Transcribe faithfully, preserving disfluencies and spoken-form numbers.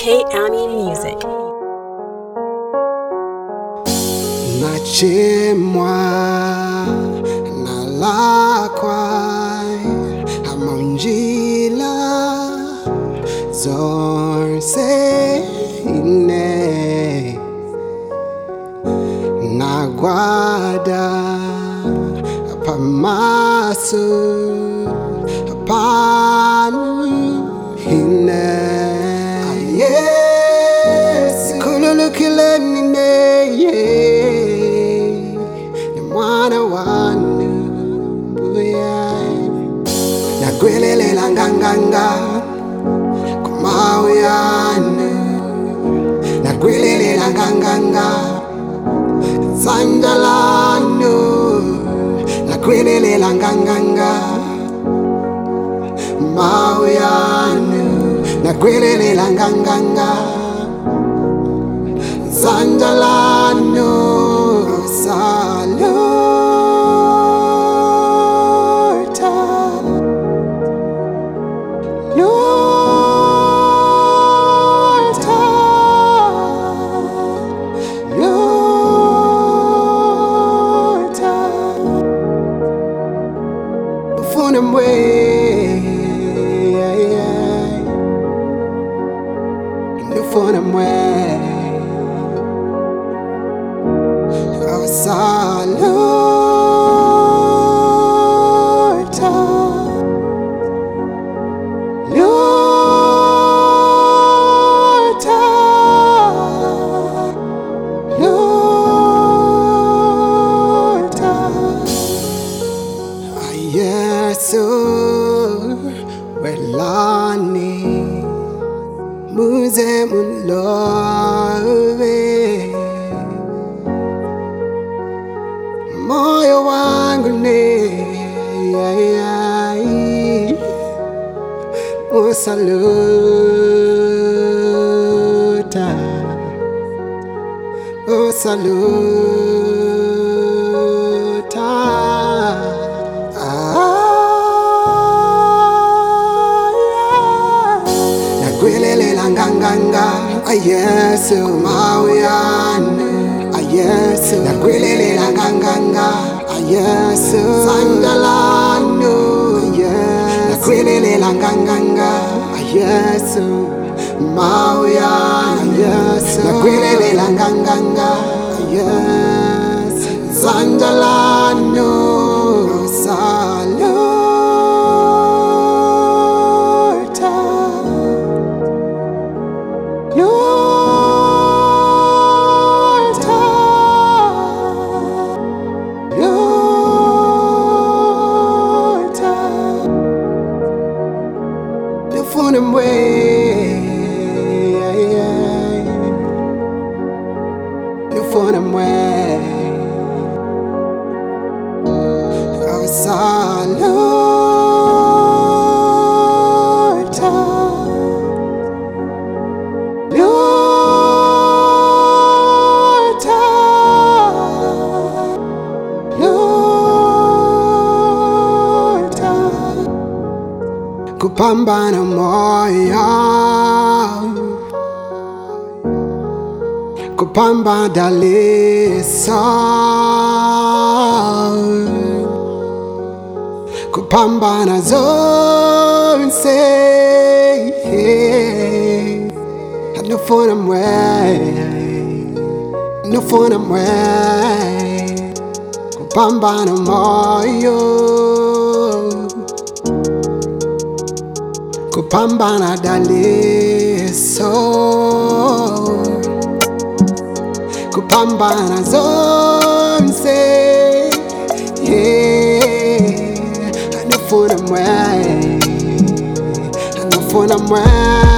K Ami Music. Nachemwa nalakwai hamonjila zorse ine nagwada pamasu panu hine yes kululukile mine ye mwana wanu buya nagwelele langanganga kumawiyanu nagwelele langanganga sandalanu nagwelele langanganga mawiyanu nagwelele langanganga sandalanu saluta luta luta ufuna mwe ufuna mwe saluta luta luta Yesu welani muze mulove moyo wangu ne usaluta usaluta nagwelele langanganga ayesu mawiyanu ayesu nagwelele langanganga ayesu sandalanu ayesu nagwelele langanganga ayesu mawiyanu ayesu nagwelele langanganga ayesu sandalanu saluta luta luta ufuna mwe ufuna mwe saluta luta luta kupambana moyo kupambana dalisa kupambana zonse nufuna mwe nufuna mwe kupambana moyo kupambana daliso kupambana zonse nufuna mwe nufuna mwe